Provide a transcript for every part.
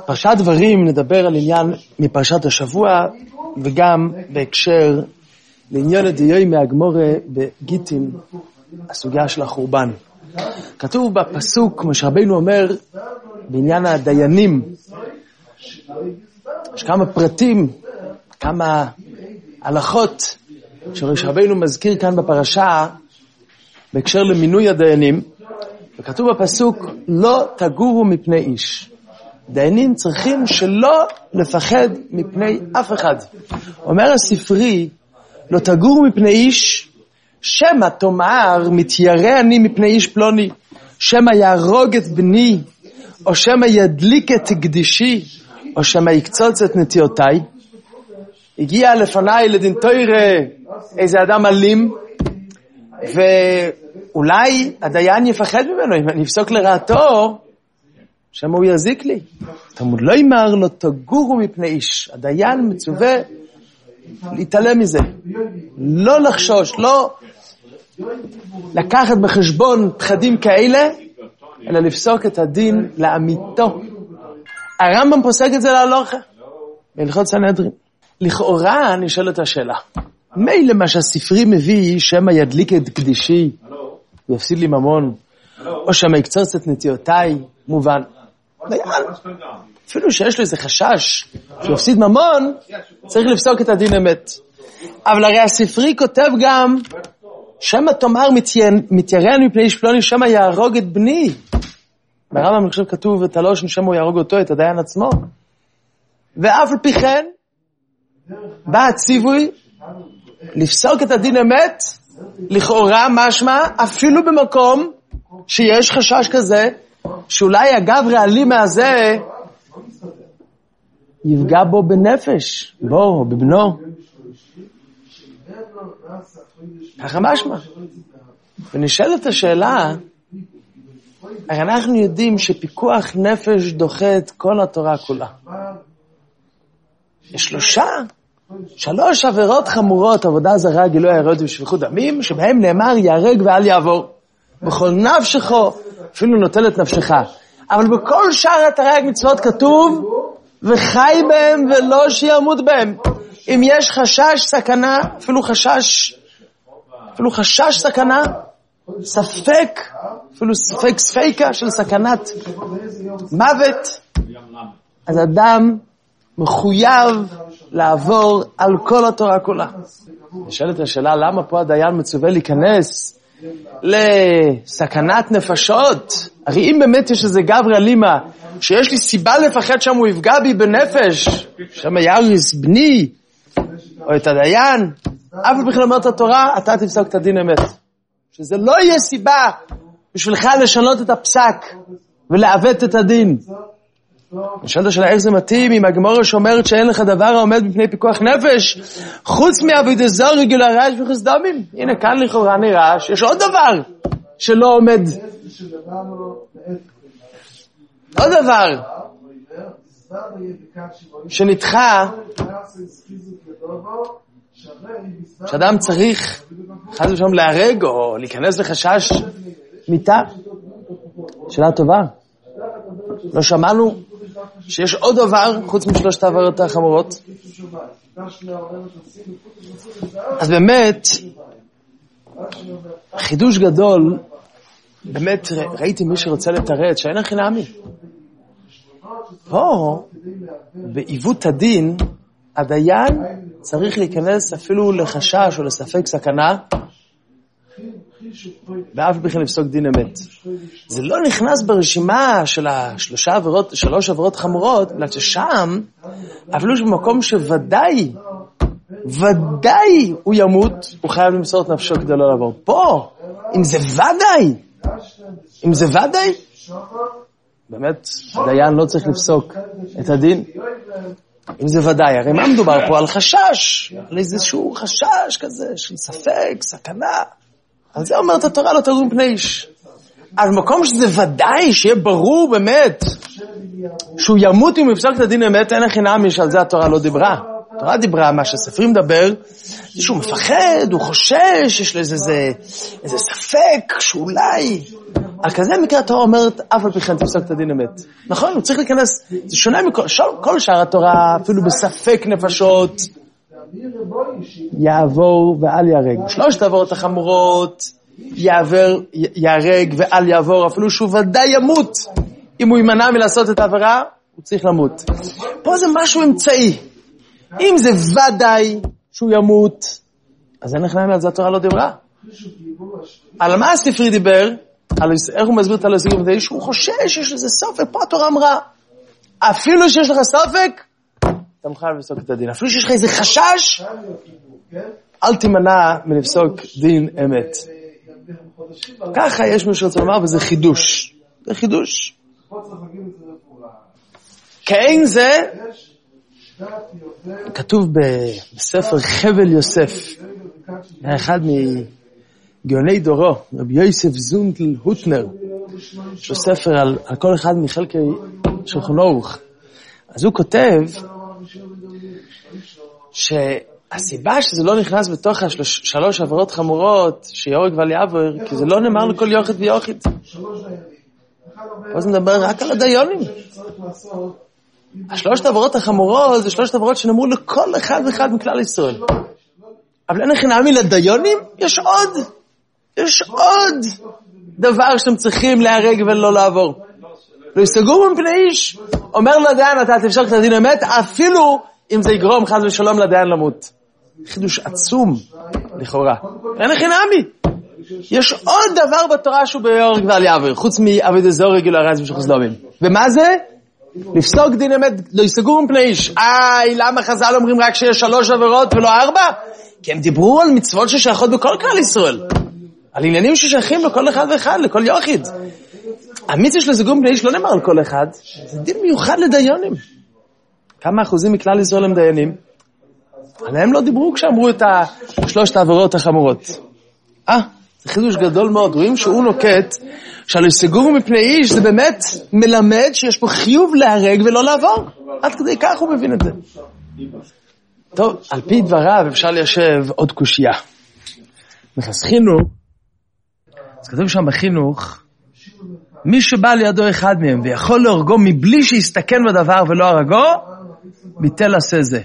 פרשת דברים נדבר על עניין מפרשת השבוע, וגם בהקשר לעניין הדיוי מהגמורה בגיטין, הסוגיה של החורבן. כתוב בפסוק, כמו שרבינו אומר, בעניין הדיינים, יש כמה פרטים, כמה הלכות, שרבינו מזכיר כאן בפרשה, בהקשר למינוי הדיינים, וכתוב בפסוק, לא תגורו מפני איש. דיינים צריכים שלא לפחד מפני אף אחד. אומר הספרי, לא תגורו מפני איש, שמה תאמר, מתיירא אני מפני איש פלוני, שמה יהרוג את בני, או שמה ידליק את קדישי, או שמה יקצוץ את נטיותיי. הגיע לפניי לדין תורה איזה אדם אלים, ואולי הדיין יפחד ממנו, אם אני אפסוק לרעתו, שמה הוא יזיק לי. תמוד לא יאמר, לא תגורו מפני איש. הדיין מצווה להתעלם מזה. לא לחשוש, לא לקחת בחשבון פחדים כאלה, אלא לפסוק את הדין לאמיתו. הרמב"ם פוסק את זה להלכה, בהלכות סנהדרין. לכאורה נשאלת השאלה, מילא מה שהספרי מביא, שמה ידליק את קדישי, ויפסיד לי ממון, או שמה יקצוץ את נטיותיי, מובן. אפילו שיש לו איזה חשש שיפסיד ממון, צריך לפסוק את הדין אמת. אבל הרי הספרי כותב גם, שמה תאמר מתיירא מפני איש פלוני, שמה יהרוג את בני. ברמב"ם אני חושב כתוב את הלושן, שמה הוא יהרוג אותו, את הדיין עצמו. ואף על פי כן, בא הציווי לפסוק את הדין אמת, לכאורה משמע, אפילו במקום שיש חשש כזה, שאולי הגברי האלים הזה יפגע בו בנפש, בו, בבנו. ככה משמע. ונשאלת השאלה, הרי אנחנו יודעים שפיקוח נפש דוחה את כל התורה כולה. יש שלוש עבירות חמורות, עבודה זרה, גילוי עריות ושפיכות דמים, שבהם נאמר יהרג ואל יעבור. בכל נפשך, אפילו נוטל את נפשך. אבל בכל שאר התרי"ג מצוות כתוב, וחי בהם ולא שימות בהם. אם יש חשש סכנה, אפילו חשש סכנה, ספק, אפילו ספק ספיקה של סכנת מוות, אז אדם מחויב לעבור על כל התורה כולה. נשאלת השאלה, למה פה הדיין מצווה להיכנס לסכנת נפשות? הרי אם באמת יש איזה גברי אלימה, שיש לי סיבה לפחד שם הוא יפגע בי בנפש, שם יהרוס בני, או את הדיין, אף בכלל אומרת התורה, אתה תפסוק את הדין אמת. שזה לא יהיה סיבה בשבילך לשנות את הפסק ולעוות את הדין. נשאלת השאלה איך זה מתאים אם הגמרא שאומרת שאין לך דבר העומד בפני פיקוח נפש חוץ מעבודת זרה גילוי עריות וחסד דמים. הנה כאן לכאורה נראה שיש עוד דבר שלא עומד, עוד דבר שנדחה, שאדם צריך חס ושלום להרג או להיכנס לחשש מיתה. שאלה טובה. לא שמענו שיש עוד דבר חוץ משלושת העבירות החמורות. אז באמת חידוש גדול, באמת ראיתי מי שרוצה לתרץ שאין הכי נעמי פה בעיוות הדין הדיין צריך להיכנס אפילו לחשש או לספק סכנה ואף בכלל לפסוק דין אמת. זה לא נכנס ברשימה של שלוש עבירות חמורות, בגלל ששם אפילו במקום שוודאי הוא ימות, הוא חייב למסור את נפשו כדי לא לעבור. פה, אם זה ודאי, באמת הדיין לא צריך לפסוק את הדין. אם זה ודאי, הרי מה מדובר פה? על חשש, על איזשהו חשש כזה של ספק, סכנה. על זה אומרת התורה לא תגורו מפני איש. אז מקום שזה ודאי, שיהיה ברור באמת, שהוא ימות אם הוא יפסוק את הדין אמת, אין הכי נעמי שעל זה התורה לא דיברה. התורה דיברה, מה שהספרים מדבר, זה שהוא מפחד, הוא חושש, יש לו איזה ספק, שאולי... על כזה מקרה התורה אומרת, אף על פי כן תפסוק את הדין אמת. נכון, הוא צריך להיכנס, זה שונה כל שאר התורה, אפילו בספק נפשות, יעבור ואל יהרג. 3 העבירות החמורות, יהרג ואל יעבור, אפילו שהוא ודאי ימות. אם הוא יימנע מלעשות את העבירה, הוא צריך למות. פה זה משהו אמצעי. אם זה ודאי שהוא ימות, אז אין לך להם על זה התורה לא דיברה. על מה הספרי דיבר? איך הוא מסביר את הלסיגום? שהוא חושש, יש לזה סופק, פה התורה אמרה, אפילו שיש לך סופק, אתה מוכן לפסוק את הדין. אפילו שיש לך איזה חשש, אל תימנע מלפסוק דין אמת. ככה יש מי שרוצה לומר, וזה חידוש. זה חידוש. כאין זה, כתוב בספר חבל יוסף, אחד מגאוני דורו, רבי יוסף זונדל הוטנר, יש לו ספר על כל אחד מחלקי שולחן ערוך. אז הוא כותב שהסיבה שזה לא נכנס בתוך 3 עבירות חמורות שיהורג ואל יעבור, כי זה לא נאמר לכל יוחד ויוחד. פה זה מדבר רק על הדיונים. 3 העבירות החמורות זה 3 עבירות שנאמרו לכל אחד ואחד מכלל ישראל. אבל אין הכי נעמי לדיונים, יש עוד דבר שאתם צריכים להרג ולא לעבור. לא יסגור מפני איש. אומר לדיין, אתה תפסוק את הדין אמת, אפילו אם זה יגרום חס ושלום לדיין למות. חידוש עצום, לכאורה. אין הכי נעמי. יש עוד דבר בתורה שהוא ביהורג ואל יעבור, חוץ מעבודת זרה גילוי עריות ושחסדומים. ומה זה? לפסוק דין אמת, לא יסגור מפני איש. למה חז"ל אומרים רק שיש 3 עבירות ולא 4? כי הם דיברו על מצוות ששייכות בכל כלל ישראל. על עניינים ששייכים לכל אחד ואחד, לכל יחיד. המצווה של לסגור מפני איש לא נאמר על כל אחד, זה דין מיוחד לדיינים. כמה אחוזים מכלל ישראל הם דיינים? עליהם לא דיברו כשאמרו את 3 העבירות החמורות. זה חידוש גדול מאוד. רואים שהוא נוקט שהלסגור מפני איש זה באמת מלמד שיש פה חיוב להרג ולא לעבור. עד כדי כך הוא מבין את זה. טוב, על פי דבריו אפשר ליישב עוד קושיה. מחסכינו, אז כתוב שם בחינוך, מי שבא לידו אחד מהם ויכול להורגו מבלי שיסתכן בדבר ולא הרגו, ביטל עשה זה.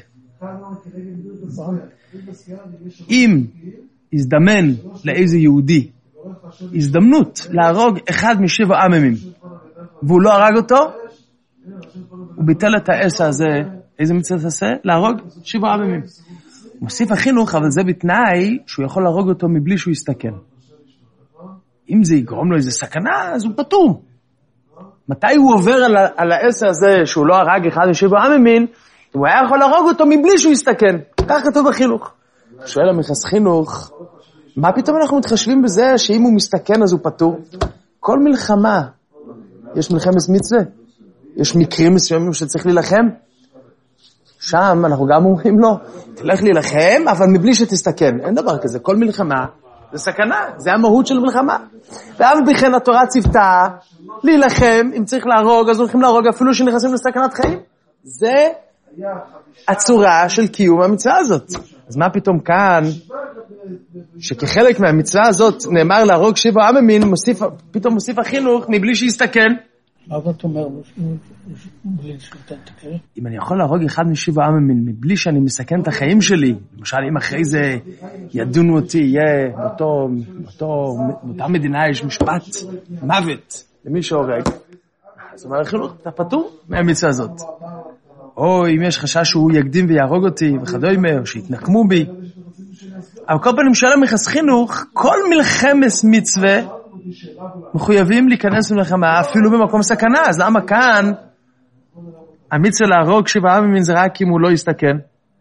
אם הזדמן לאיזה יהודי הזדמנות להרוג אחד מ7 עממים והוא לא הרג אותו, הוא ביטל את העשה הזה. איזה מצווה תעשה? להרוג 7 עממים. מוסיף החינוך, אבל זה בתנאי שהוא יכול להרוג אותו מבלי שהוא יסתכן. אם זה יגרום לו איזה סכנה, אז הוא פטור. מתי הוא עובר על העשה הזה שהוא לא הרג אחד מ7 עממים, אם הוא היה יכול להרוג אותו מבלי שהוא יסתכן. כך כתוב בחינוך. שואל המחס חינוך, מה פתאום אנחנו מתחשבים בזה שאם הוא מסתכן אז הוא פטור? כל מלחמה, יש מלחמת מצווה, יש מקרים מסוימים שצריך להילחם, שם אנחנו גם אומרים לו, תלך להילחם, אבל מבלי שתסתכן. אין דבר כזה, כל מלחמה זה סכנה, זה המהות של מלחמה. ואף בכן התורה ציוותה להילחם, אם צריך להרוג, אז הולכים להרוג אפילו שנכנסים לסכנת חיים. זה הצורה של קיום המצווה הזאת. אז מה פתאום כאן, שכחלק מהמצווה הזאת נאמר להרוג 7 עממים, פתאום מוסיף החינוך מבלי שיסתכן? מה אתה אומר? בלי שתתקן? אם אני יכול להרוג אחד מ7 עממים מבלי שאני מסכן את החיים שלי, למשל אם אחרי זה ידונו אותי, יהיה באותה מדינה יש משפט מוות למי שהורג, אז אומר החינוך, אתה פטור מהמצווה הזאת. או אם יש חשש שהוא יקדים ויהרוג אותי וכדומה, או שיתנקמו בי. אבל כל פעם שואל המחס חינוך, כל מלחמת מצווה מחויבים להיכנס למלחמה אפילו במקום סכנה. אז למה כאן המצווה להרוג 7 עממים זה רק אם הוא לא יסתכן?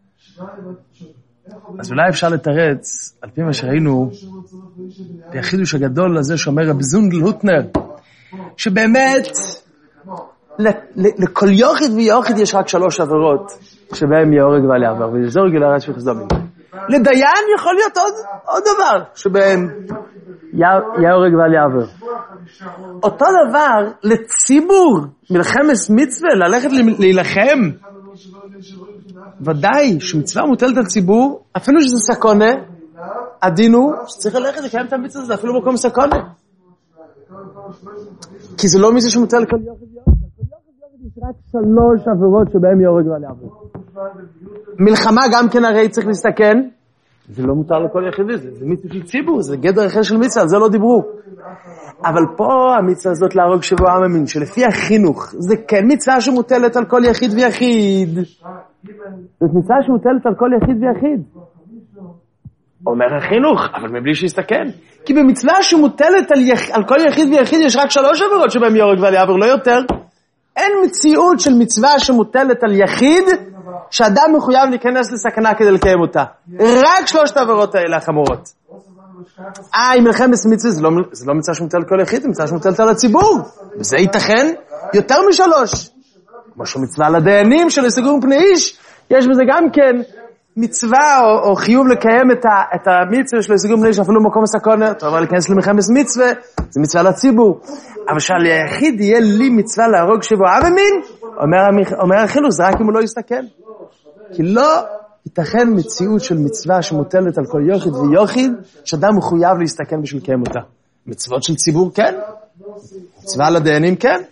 אז אולי אפשר לתרץ על פי מה שראינו בחידוש הגדול הזה שאומר רבי זונדל הוטנר, שבאמת לכל יוחד ויוחד יש רק 3 עבירות שבהם יהורג ואל יעבור, וזור גילוי עריות וחסדומים. לדיין יכול להיות עוד דבר שבהם יהורג ואל יעבור. אותו דבר לציבור, מלחמת מצווה, ללכת להילחם. ודאי שמצווה מוטלת על ציבור, אפילו שזה סכונה, הדין הוא שצריך ללכת לקיים את המצווה הזה, אפילו במקום סכונה. כי זה לא מצווה שמוטל כל יוחד. יש רק 3 עבירות שבהם יורג ועל יעבור. מלחמה גם כן הרי צריך להסתכן, זה לא מותר לכל יחיד, זה מצווה של ציבור, זה גדר אחר של מצווה, על זה לא דיברו. אבל פה המצווה הזאת להרוג שבוע עם המין, שלפי החינוך, זה כן מצווה שמוטלת על כל יחיד ויחיד. זאת מצווה שמוטלת על כל יחיד ויחיד. אומר החינוך, אבל מבלי שיסתכן. כי במצווה שמוטלת על כל יחיד ויחיד יש רק 3 עבירות שבהם יורג ועל יעבור, לא יותר. אין מציאות של מצווה שמוטלת על יחיד, שאדם מחויב להיכנס לסכנה כדי לקיים אותה. רק 3 העבירות האלה החמורות. אם מלחמת מצווה, זה לא מצווה שמוטלת על כל יחיד, זה מצווה שמוטלת על הציבור. וזה ייתכן יותר מ3. כמו שמצווה לדיינים של סגור מפני איש, יש בזה גם כן מצווה או חיוב לקיים את המצווה של סגור מפני איש, אפילו במקום הסכנה, אתה אומר להיכנס למלחמת מצווה, זה מצווה לציבור. אבל שעל היחיד יהיה לי מצווה להרוג שבוע עם המין, אומר החינוך, זה רק אם הוא לא יסתכן. כי לא ייתכן מציאות של מצווה שמוטלת על כל יחיד ויחיד, שאדם מחויב להסתכן בשביל לקיים אותה. מצוות של ציבור כן, מצווה לדיינים כן.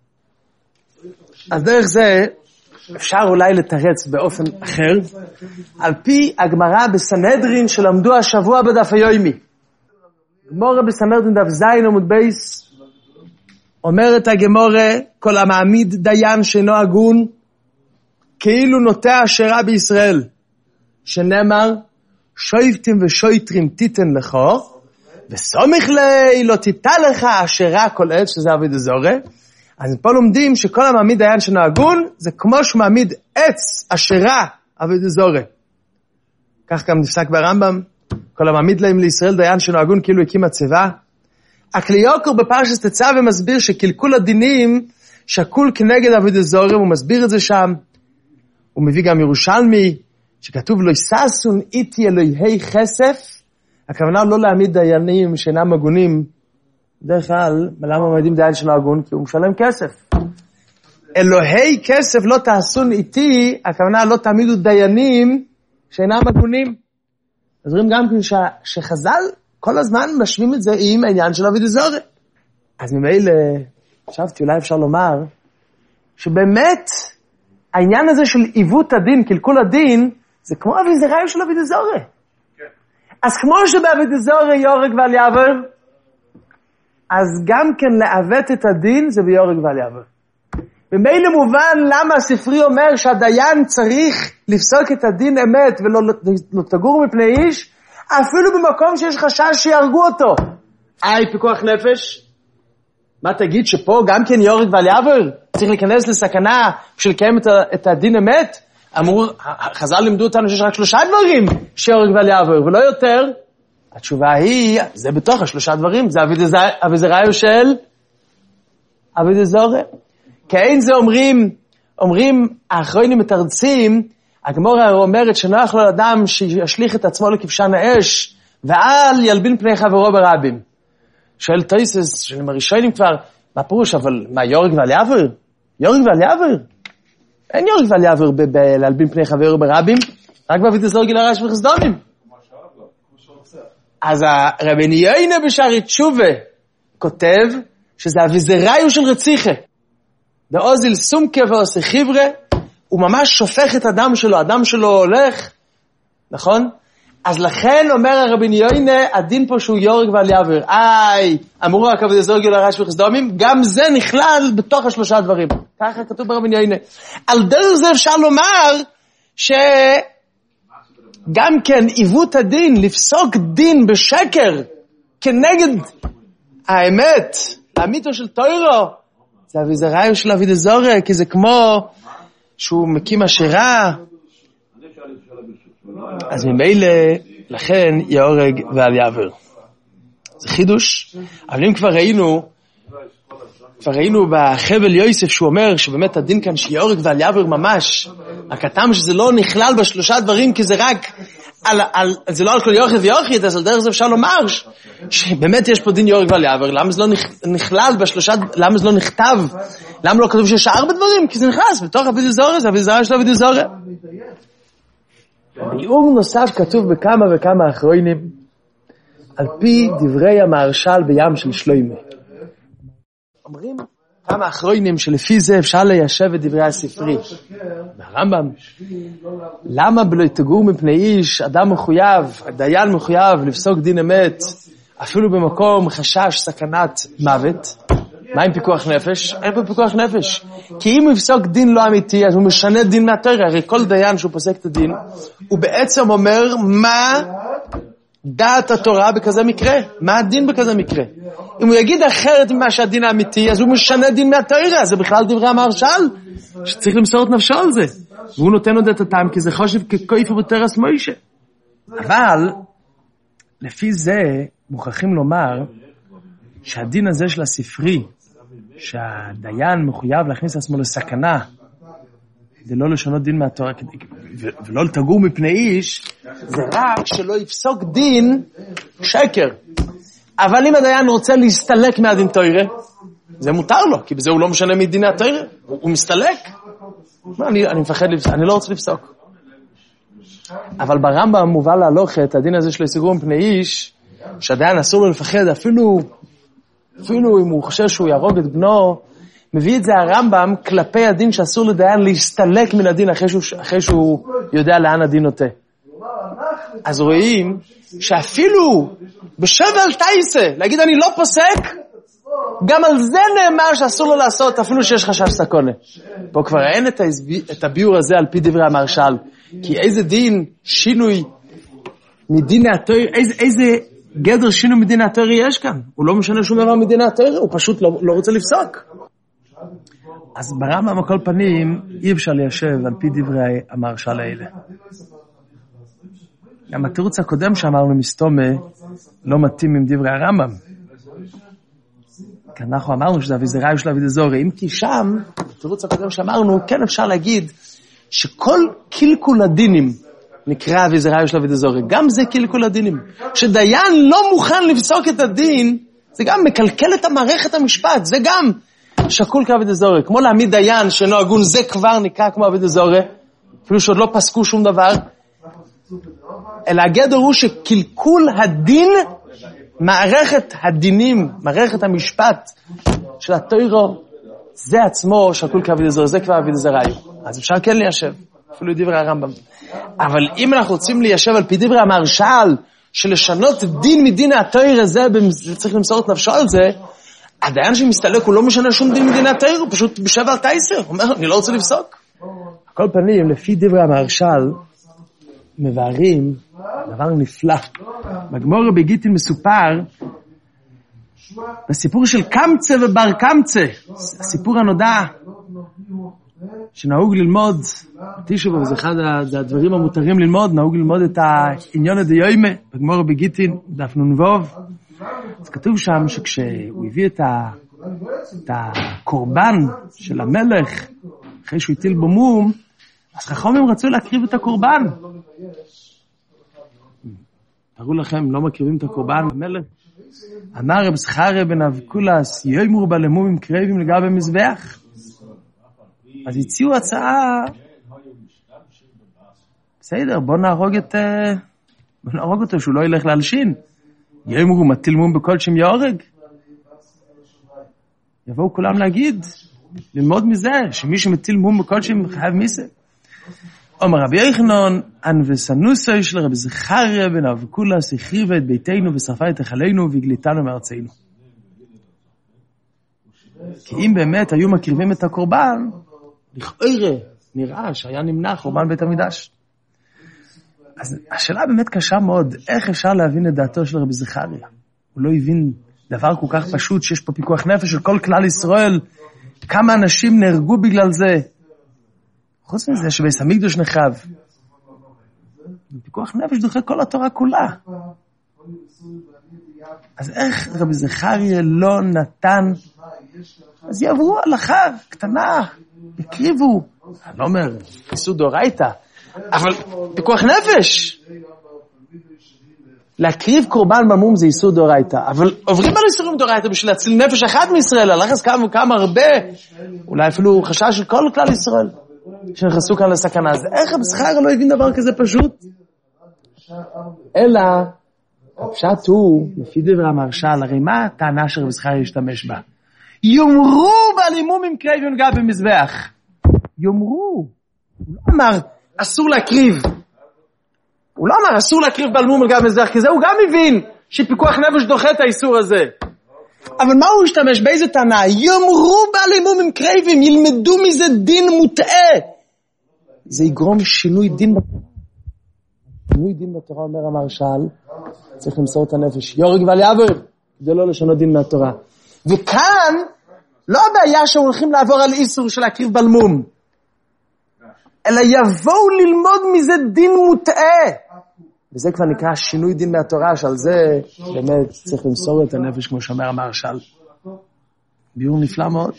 אז דרך זה אפשר אולי לתרץ באופן אחר, על פי הגמרא בסנהדרין שלמדו השבוע בדף היומי. גמרא בסנהדרין דף זין עמוד בייס, אומרת הגמרא, כל המעמיד דיין שאינו הגון, כאילו נוטע אשרה בישראל, שנאמר, שויפטים ושויטרים תיתן לך, וסומך לי לא תיתה לך אשרה כל עץ, שזה עבודה זרה. אז פה לומדים שכל המעמיד דיין שאינו הגון, זה כמו שהוא מעמיד עץ אשרה עבודה זרה. כך גם נפסק ברמב"ם, כל המעמיד להם לישראל דיין שאינו הגון, כאילו הקים הצבא. הקליוקר בפרשת תצווה מסביר שקלקול הדינים שקול כנגד עבודה זרה, הוא מסביר את זה שם. הוא מביא גם ירושלמי, שכתוב לא יססון איתי אלוהי חסף, הכוונה לא להעמיד דיינים שאינם הגונים. בדרך כלל, למה מעמידים דיין שאינו הגון? כי הוא משלם כסף. אלוהי כסף לא תעשון איתי, הכוונה לא תעמידו דיינים שאינם הגונים. אז רואים גם כן שחז"ל כל הזמן משווים את זה עם העניין של עבודה זרה. אז ממילא, חשבתי, אולי אפשר לומר, שבאמת, העניין הזה של עיוות הדין, קלקול הדין, זה כמו אביזריים של עבודה זרה. אז כמו שבעבודה זרה יורג ועל יעבור, אז גם כן לעוות את הדין זה ביורג ועל יעבור. ומילא מובן למה הספרי אומר שהדיין צריך לפסוק את הדין אמת ולא תגור מפני איש, אפילו במקום שיש חשש שירגו אותו. פיקוח נפש? מה תגיד שפה גם כן יורג ועל יעבור? צריך להיכנס לסכנה בשביל לקיים את הדין אמת? אמרו, חז"ל לימדו אותנו שיש רק 3 דברים שיורג ועל יעבור, ולא יותר. התשובה היא, זה בתוך 3 דברים, זה אביזריים של עבודה זרה. כאין זה אומרים, האחרונים מתרצים, הגמרא אומרת שנוח לו לאדם שישליך את עצמו לכבשן האש, ואל ילבין פני חברו ברבים. שואל תויסס, שהם הראשונים כבר, מה פירוש, אבל מה, יורג ועל יעבור? יורג ועל יעבור? אין יורג ועל יעבור להלבין פני חברו ברבים, רק בעבודה זרה גיל הרש וחסדונים. אז הרבני יוינה בשערי תשובה כותב שזה אביזריים של רציחה. דאוזיל סומקה ועושה חבר'ה, הוא ממש שופך את הדם שלו הולך, נכון? אז לכן אומר הרבני יוינה, הדין פה שהוא יורג ועל יעבור. אמרו רק עבודה זרה גיל הרש וחסדונים, גם זה נכלל בתוך 3 דברים. ככה כתוב ברבני יוינה. על דרך זה אפשר לומר שגם כן עיוות הדין, לפסוק דין בשקר, כנגד האמת, האמיתו של תוירו, זה אביזריים של עבודה זרה, כי זה כמו שהוא מקים אשרה. אז ממילא, לכן יהורג ועל יעבור. זה חידוש. אבל אם כבר ראינו בחבל יוסף שהוא אומר שבאמת הדין כאן שיהורג ועל יעבור ממש, הקטם שזה לא נכלל ב3 דברים, כי זה רק זה לא על כל יורד ויוחיד, אז על דרך זה אפשר לומר שבאמת יש פה דין יורג ועל יעבר. למה זה לא נכלל בשלושה, למה זה לא נכתב? למה לא כתוב שיש 4 דברים? כי זה נכנס בתוך אבידי זורס, אבידי זורס של אבידי זורס. ביאור נוסף כתוב בכמה וכמה אחרונים, על פי דברי המהרש"ל בים של שלוימה. אומרים כמה אחרונים שלפי זה אפשר ליישב את דברי הספרי. מהרמב"ם, למה בלא תגור מפני איש, אדם מחויב, דיין מחויב לפסוק דין אמת, אפילו במקום חשש סכנת מוות? מה עם פיקוח נפש? אין פה פיקוח נפש. כי אם הוא יפסוק דין לא אמיתי, אז הוא משנה דין מהתורה. הרי כל דיין שהוא פוסק את הדין, הוא בעצם אומר מה דעת התורה בכזה מקרה. מה הדין בכזה מקרה? אם הוא יגיד אחרת ממה שהדין האמיתי, אז הוא משנה דין מהתורה. זה בכלל דברי המהרש"ל, שצריך למסור את נפשו על זה. והוא נותן עוד את הטעם, כי זה חושב ככויפה בתרס מוישה. אבל, לפי זה, מוכרחים לומר, שהדין הזה של הספרי, שהדיין מחויב להכניס עצמו לסכנה, זה לא לשנות דין מהתורה, ולא לתגור מפני איש, זה רק שלא יפסוק דין שקר. אבל אם הדיין רוצה להסתלק מהדין תורה, זה מותר לו, כי בזה הוא לא משנה מדין התורה, הוא מסתלק. אני מפחד לפסוק, אני לא רוצה לפסוק. אבל ברמב"ם מובא להלוכת, הדין הזה של תגור מפני איש, שהדיין אסור לו לפחד, אפילו אם הוא חושב שהוא יהרוג את בנו, מביא את זה הרמב"ם כלפי הדין שאסור לדיין להסתלק מן הדין אחרי שהוא יודע לאן הדין נוטה. אז רואים שאפילו בשבל טייסה, להגיד אני לא פוסק, גם על זה נאמר שאסור לו לעשות, אפילו שיש חשש סכנה. פה כבר אין את הביור הזה על פי דברי המהרש"ל, כי איזה דין שינוי מדין התורה, איזה גדר שינוי מדין התורה יש כאן? הוא לא משנה שום דבר מדין התורה, הוא פשוט לא רוצה לפסוק. אז ברמב"ם על כל פנים אי אפשר ליישב על פי דברי המהרש"ל האלה. גם התירוץ הקודם שאמרנו מסתומה לא מתאים עם דברי הרמב"ם. כי אנחנו אמרנו שזה אביזרעי של אבידי זורע. אם כי שם, התירוץ הקודם שאמרנו, כן אפשר להגיד שכל קלקול הדינים נקרא אביזרעי של אבידי זורע. גם זה קלקול הדינים. שדיין לא מוכן לפסוק את הדין, זה גם מקלקל את המערכת המשפט. זה גם שקול כאבידי זורע. כמו להעמיד דיין שאינו הגון, זה כבר נקרא כמו אבידי זורע. אפילו שעוד לא פסקו שום דבר. אלא הגדר הוא שקלקול הדין, מערכת הדינים, מערכת המשפט של התורה, זה עצמו שקול כאבידי זורע, זה כבר אבידי זרעי. אז אפשר כן ליישב, אפילו דברי הרמב"ם. אבל אם אנחנו רוצים ליישב על פי דברי המהרש"ל, שלשנות דין מדין התורה, זה צריך למסור את נפשו על זה, הדיין שמסתלק הוא לא משנה שום דין מדין התורה, הוא פשוט בשב על טייסר, הוא אומר, אני לא רוצה לפסוק. כל פנים, לפי דברי המהרש"ל, מבארים דבר נפלא. בגמרא בגיטין מסופר בסיפור של קמצא ובר קמצא, הסיפור הנודע שנהוג ללמוד תשוב, וזה אחד הדברים המותרים ללמוד, נהוג ללמוד את העניון הדיומה בגמרא בגיטין דף נ"ו. אז כתוב שם שכשהוא הביא את הקורבן של המלך אחרי שהוא הטיל בו מום, אז חכמים רצו להקריב את הקורבן. תראו לכם, לא מקריבים את הקורבן במלך. אמר רב זכריה בן אבקולס, יאמרו בלמומים קרבים לגבי מזבח. אז הציעו הצעה, בסדר, בוא נהרוג אותו, שהוא לא ילך להלשין. יאמרו מטיל מום בכל שם יהורג. יבואו כולם להגיד, ללמוד מזה, שמי שמטיל מום בכל שם חייב מיסה. אומר רבי יוחנן, אנבסנוסו של רבי זכריה בן אבקולס, החריבה את ביתנו ושרפה את היכלנו והגליתנו מארצנו. כי אם באמת היו מקריבים את הקורבן, לכאורה נראה שהיה נמנע חורבן בית המקדש. אז השאלה באמת קשה מאוד, איך אפשר להבין את דעתו של רבי זכריה? הוא לא הבין דבר כל כך פשוט, שיש פה פיקוח נפש של כל כלל ישראל, כמה אנשים נהרגו בגלל זה. חוץ מזה שבית המקדש נחרב. פיקוח נפש דוחה כל התורה כולה. אז איך רבי זכריה לא נתן? אז יעברו הלכה קטנה, הקריבו. אני לא אומר, כיסוד דאורייתא, אבל פיקוח נפש. להקריב קורבן במום זה איסור דאורייתא, אבל עוברים על איסורים דאורייתא בשביל להציל נפש אחת מישראל, הלחץ כמה הרבה, אולי אפילו חשש של כל כלל ישראל, שנכנסו כאן לסכנה. אז איך הבשכר לא הבין דבר כזה פשוט? אלא, הפשט הוא, לפי דברי המהרש"ל, הרי מה הטענה שרב זכריה ישתמש בה? יאמרו בלימום עם קרב ונגע במזבח. יאמרו. הוא לא אמר, אסור להקריב. הוא לא אמר, אסור להקריב בלימום ונגע במזבח, כי זה הוא גם מבין שפיקוח נפש דוחה את האיסור הזה. אבל מה הוא ישתמש? באיזה טענה? יאמרו בלימום עם קרבים, ילמדו מזה דין מוטעה. זה יגרום שינוי דין בתורה. שינוי דין בתורה, אומר המהרש"ל, צריך למסור את הנפש. יורג ועל יעבור, כדי לא לשנות דין מהתורה. וכאן, לא הבעיה שהולכים לעבור על איסור של להקריב בלמום, אלא יבואו ללמוד מזה דין מוטעה. וזה כבר נקרא שינוי דין מהתורה, שעל זה באמת צריך למסור את הנפש, כמו שאומר המהרש"ל. ביאור נפלא מאוד.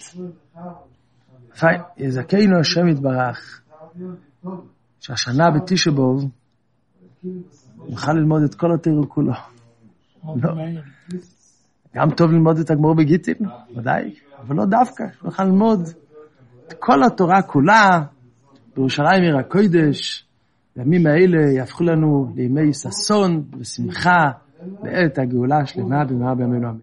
יזכנו השם יתברך, שהשנה בתשעה באב, נוכל ללמוד את כל התורה כולו. לא. גם טוב ללמוד את הגמרא בגיטין, ודאי, אבל לא דווקא. נוכל ללמוד את כל התורה כולה, בירושלים עיר הקודש, בימים האלה יהפכו לנו לימי ששון ושמחה, בעת הגאולה השלמה במהרה בימינו אמן.